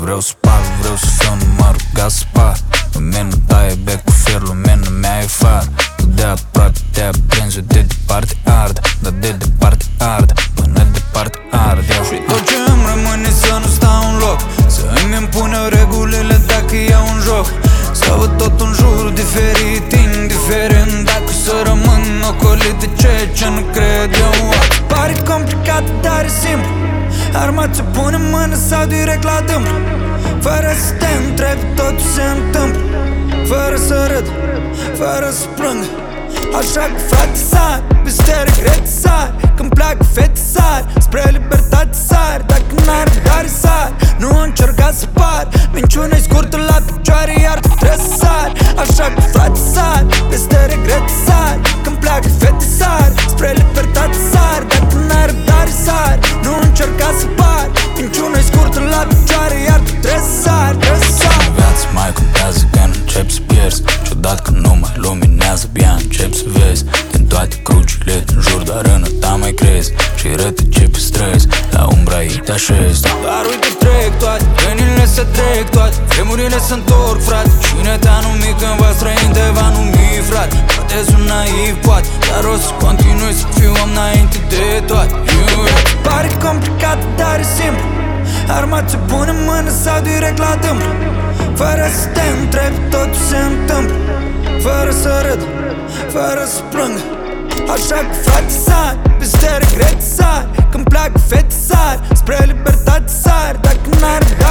vreau să spar, vreau să fiu numărul Gaspar. Lumina ta e bec cu fier, lumina mea e far. Tu de aproape te aprinzi, eu de departe ard. Dar de departe ard, până departe ard. Și tot ce îmi rămâne să nu stau în loc, să îmi impune regulile dacă iau un joc. Să văd tot în jur diferit, indiferent dacă să rămân ocolit de ceea ce nu cred eu. Pare complicat, dar e simplu. Arma ți-o pune în mână sau direct la dâmplu. Fără să te întrebi, totul se întâmplă. Fără să râd, fără să plâng. Așa că frate sari, peste regret sari. Când pleacă fete sari, spre libertate sari. Dacă n-ar răbdare sari, nu încerca să pari. Minciuna-i scurtă la picioare, iar tu trebuie să sari. Așa că frate sari, peste regret sari. Când pleacă fete sari, spre libertate sari. Dacă n-ar răbdare sari, nu încerca să pari. Minciuna-i scurtă la picioare, iar tu trebuie să sari, trebuie să sari. Viața mai contează când începi să pierzi. Ciudat că nu mai luminează, bine începi să vezi. Din toate crucile din jur, dar în ta mai crezi. Și rătăce pe străzi, la umbra ei te așezi. Dar uite trec toate, venile se trec toate. Vremurile se întorc, frate. Cine te-a numit când va străin te va numi, frate. Poate sunt naiv, poate, dar o să continui să fiu om înainte de toate. Pare complicat, dar e simplu. Arma ți-o pune în mână sau direct la dâmplu. Fără să te întrebi, totul se întâmplă. Fără să râd, fără să plâng. Așa că frate sari, peste regret sari. Când pleacă fete sari, spre libertate sari. Dacă n-ar